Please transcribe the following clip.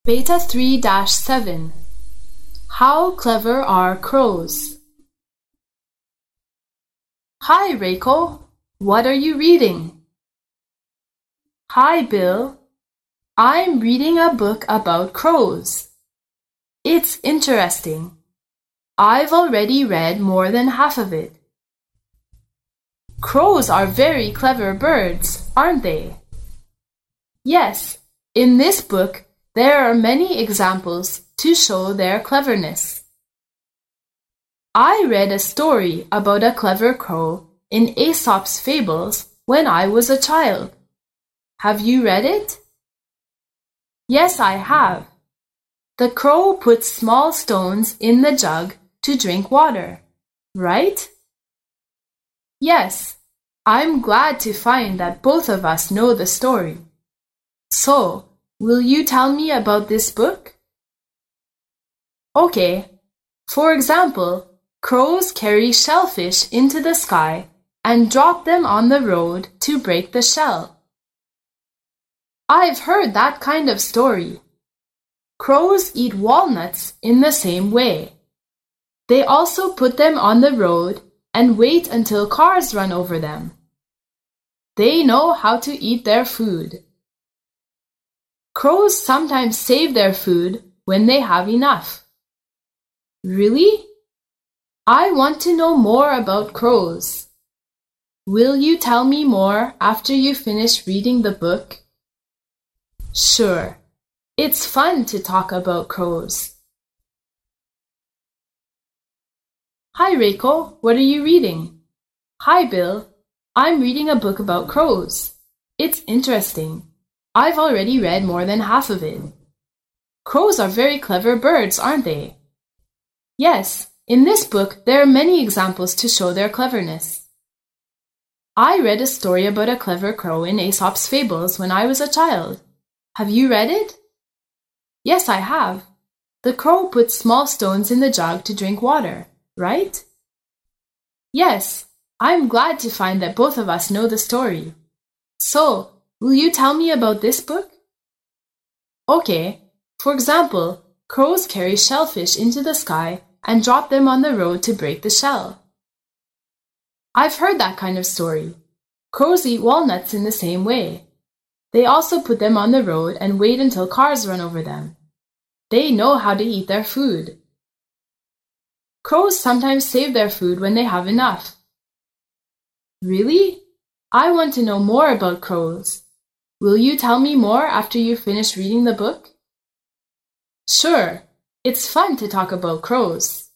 Beta 3-7. How clever are crows? Hi, Reiko. What are you reading? Hi, Bill. I'm reading a book about crows. It's interesting. I've already read more than half of it. Crows are very clever birds, aren't they? Yes, in this book, there are many examples to show their cleverness. I read a story about a clever crow in Aesop's Fables when I was a child. Have you read it? Yes, I have. The crow puts small stones in the jug to drink water, right? Yes, I'm glad to find that both of us know the story. So, will you tell me about this book? Okay. For example, crows carry shellfish into the sky and drop them on the road to break the shell. I've heard that kind of story. Crows eat walnuts in the same way. They also put them on the road and wait until cars run over them. They know how to eat their food. Crows sometimes save their food when they have enough. Really? I want to know more about crows. Will you tell me more after you finish reading the book? Sure. It's fun to talk about crows. Hi, Reiko. What are you reading? Hi, Bill. I'm reading a book about crows. It's interesting. I've already read more than half of it. Crows are very clever birds, aren't they? Yes, in this book there are many examples to show their cleverness. I read a story about a clever crow in Aesop's Fables when I was a child. Have you read it? Yes, I have. The crow puts small stones in the jug to drink water, right? Yes, I'm glad to find that both of us know the story. So, will you tell me about this book? Okay. For example, crows carry shellfish into the sky and drop them on the road to break the shell. I've heard that kind of story. Crows eat walnuts in the same way. They also put them on the road and wait until cars run over them. They know how to eat their food. Crows sometimes save their food when they have enough. Really? I want to know more about crows. Will you tell me more after you finish reading the book? Sure. It's fun to talk about crows.